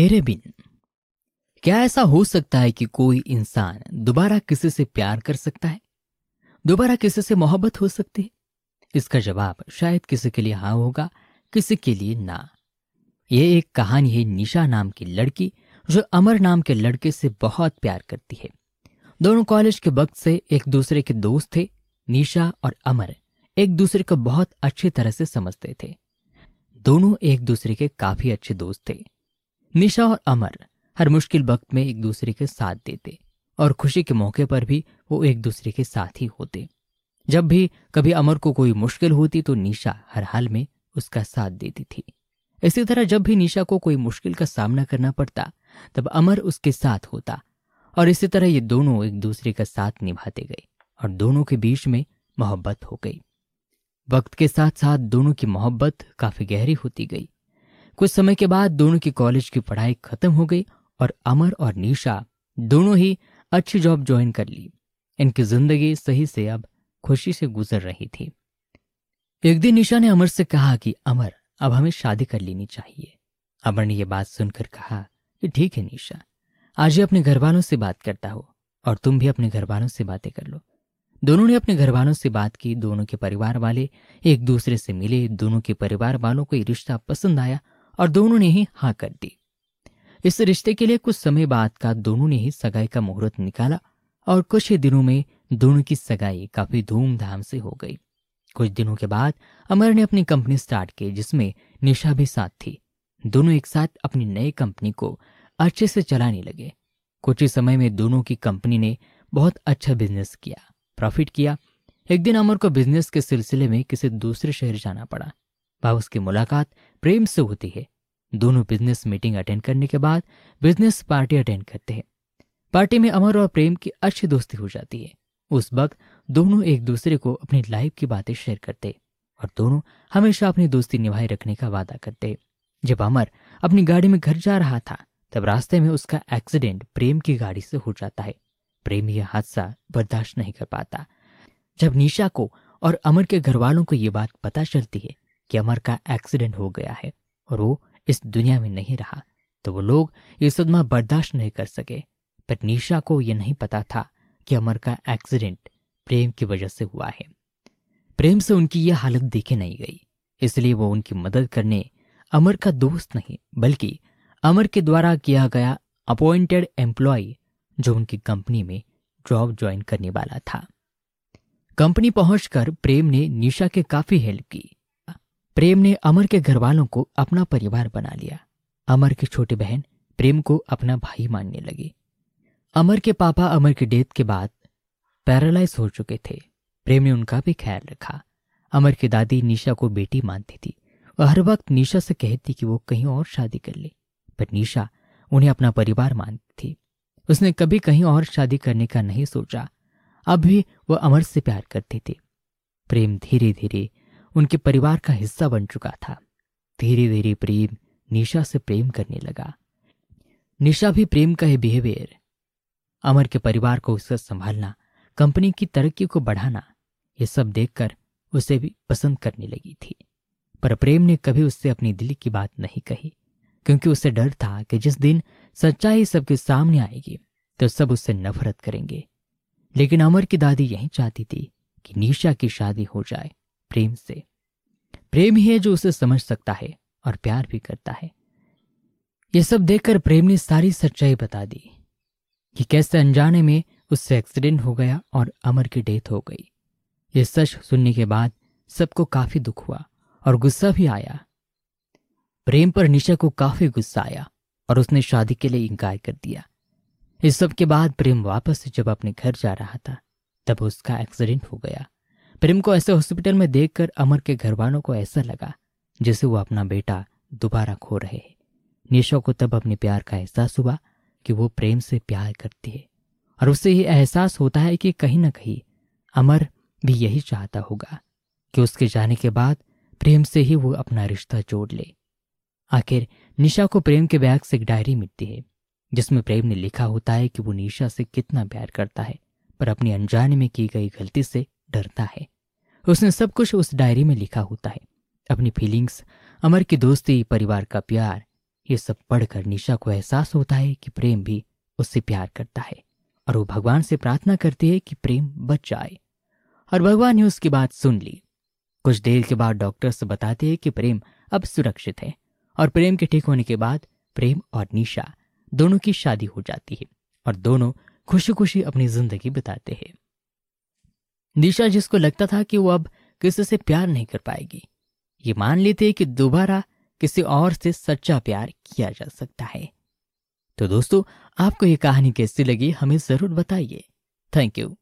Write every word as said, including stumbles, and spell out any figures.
तेरे बिन। क्या ऐसा हो सकता है कि कोई इंसान दोबारा किसी से प्यार कर सकता है, दोबारा किसी से मोहब्बत हो सकती है? इसका जवाब शायद किसी के लिए हाँ होगा, किसी के लिए ना। ये एक कहानी है निशा नाम की लड़की जो अमर नाम के लड़के से बहुत प्यार करती है। दोनों कॉलेज के वक्त से एक दूसरे के दोस्त थे। निशा और अमर एक दूसरे को बहुत अच्छी तरह से समझते थे। दोनों एक दूसरे के काफी अच्छे दोस्त थे। निशा और अमर हर मुश्किल वक्त में एक दूसरे के साथ देते और खुशी के मौके पर भी वो एक दूसरे के साथ ही होते। जब भी कभी अमर को कोई मुश्किल होती तो निशा हर हाल में उसका साथ देती थी। इसी तरह जब भी निशा को कोई मुश्किल का सामना करना पड़ता तब अमर उसके साथ होता और इसी तरह ये दोनों एक दूसरे का साथ निभाते गए और दोनों के बीच में मोहब्बत हो गई। वक्त के साथ साथ दोनों की मोहब्बत काफी गहरी होती गई। कुछ समय के बाद दोनों की कॉलेज की पढ़ाई खत्म हो गई और अमर और निशा दोनों ही अच्छी जॉब ज्वाइन कर ली। इनकी जिंदगी सही से अब खुशी से गुजर रही थी। एक दिन निशा ने अमर से कहा कि अमर, अब हमें शादी कर लेनी चाहिए। अमर ने यह बात सुनकर कहा कि ठीक है निशा, आज ही अपने घर वालों से बात करता हो और तुम भी अपने घर वालों से बातें कर लो। दोनों ने अपने घर वालों से बात की। दोनों के परिवार वाले एक दूसरे से मिले। दोनों के परिवार वालों को ये रिश्ता पसंद आया और दोनों ने ही हाँ कर दी। इस रिश्ते के लिए कुछ समय बाद का दोनों ने ही सगाई का मुहूर्त निकाला और कुछ ही दिनों में दोनों की सगाई काफी धूमधाम से हो गई। कुछ दिनों के बाद अमर ने अपनी कंपनी स्टार्ट की जिसमें निशा भी साथ थी। दोनों एक साथ अपनी नई कंपनी को अच्छे से चलाने लगे। कुछ ही समय में दोनों की कंपनी ने बहुत अच्छा बिजनेस किया, प्रॉफिट किया। एक दिन अमर को बिजनेस के सिलसिले में किसी दूसरे शहर जाना पड़ा। वहां उसकी मुलाकात प्रेम से होती है। दोनों बिजनेस मीटिंग अटेंड करने के बाद बिजनेस पार्टी अटेंड करते हैं। पार्टी में अमर और प्रेम की अच्छी दोस्ती हो जाती है। उस वक्त दोनों एक दूसरे को अपनी लाइफ की बातें शेयर करते और दोनों हमेशा अपनी दोस्ती निभाए रखने का वादा करते। जब अमर अपनी गाड़ी में घर जा रहा था तब रास्ते में उसका एक्सीडेंट प्रेम की गाड़ी से हो जाता है। प्रेम यह हादसा बर्दाश्त नहीं कर पाता। जब निशा को और अमर के घर वालों को यह बात पता चलती है कि अमर का एक्सीडेंट हो गया है और वो इस दुनिया में नहीं रहा तो वो लोग ये सदमा बर्दाश्त नहीं कर सके। पर निशा को यह नहीं पता था कि अमर का एक्सीडेंट प्रेम की वजह से हुआ है। प्रेम से उनकी यह हालत देखे नहीं गई, इसलिए वो उनकी मदद करने अमर का दोस्त नहीं बल्कि अमर के द्वारा किया गया अपॉइंटेड एम्प्लॉय जो उनकी कंपनी में जॉब ज्वाइन करने वाला था। कंपनी पहुंचकर प्रेम ने निशा के काफी हेल्प की। प्रेम ने अमर के घर वालों को अपना परिवार बना लिया। अमर की छोटी बहन प्रेम को अपना भाई मानने लगी। अमर के पापा अमर की डेथ के बाद पैरालाइज हो चुके थे। प्रेम ने उनका भी ख्याल रखा। अमर की दादी निशा को बेटी मानती थी। वह हर वक्त निशा से कहती कि वो कहीं और शादी कर ले, पर निशा उन्हें अपना परिवार मानती थी। उसने कभी कहीं और शादी करने का नहीं सोचा। अब भी वह अमर से प्यार करती थी। प्रेम धीरे धीरे उनके परिवार का हिस्सा बन चुका था। धीरे धीरे प्रेम निशा से प्रेम करने लगा। निशा भी प्रेम का ही बिहेवियर, अमर के परिवार को उसका संभालना, कंपनी की तरक्की को बढ़ाना, ये सब देखकर उसे भी पसंद करने लगी थी। पर प्रेम ने कभी उससे अपनी दिल की बात नहीं कही क्योंकि उसे डर था कि जिस दिन सच्चाई सबके सामने आएगी तो सब उससे नफरत करेंगे। लेकिन अमर की दादी यही चाहती थी कि निशा की शादी हो जाए प्रेम से। प्रेम ही है जो उसे समझ सकता है और प्यार भी करता है। यह सब देखकर प्रेम ने सारी सच्चाई बता दी कि कैसे अनजाने में उससे एक्सीडेंट हो गया और अमर की डेथ हो गई। यह सच सुनने के बाद सबको काफी दुख हुआ और गुस्सा भी आया। प्रेम पर निशा को काफी गुस्सा आया और उसने शादी के लिए इनकार कर दिया। इस सब के बाद प्रेम वापस जब अपने घर जा रहा था तब उसका एक्सीडेंट हो गया। प्रेम को ऐसे हॉस्पिटल में देखकर अमर के घर वालों को ऐसा लगा जैसे वो अपना बेटा दोबारा खो रहे हैं। निशा को तब अपने प्यार का एहसास हुआ कि वो प्रेम से प्यार करती है और उससे ये एहसास होता है कि कहीं ना कहीं अमर भी यही चाहता होगा कि उसके जाने के बाद प्रेम से ही वो अपना रिश्ता जोड़ ले। आखिर निशा को प्रेम के बैग से एक डायरी मिलती है जिसमें प्रेम ने लिखा होता है कि वो निशा से कितना प्यार करता है पर अपनी अनजाने में की गई गलती से डरता है। उसने सब कुछ उस डायरी में लिखा होता है, अपनी फीलिंग्स, अमर की दोस्ती, परिवार का प्यार, ये सब पढ़कर निशा को एहसास होता है कि प्रेम भी उससे प्यार करता है और वो भगवान से प्रार्थना करती है कि प्रेम बच जाए। और भगवान ने उसकी बात सुन ली। कुछ देर के बाद डॉक्टर्स बताते हैं कि प्रेम अब सुरक्षित है और प्रेम के ठीक होने के बाद प्रेम और निशा दोनों की शादी हो जाती है और दोनों खुशी खुशी अपनी जिंदगी बिताते हैं। निशा, जिसको लगता था कि वो अब किसी से प्यार नहीं कर पाएगी, ये मान लेती है कि दोबारा किसी और से सच्चा प्यार किया जा सकता है। तो दोस्तों, आपको ये कहानी कैसी लगी हमें जरूर बताइए। Thank you.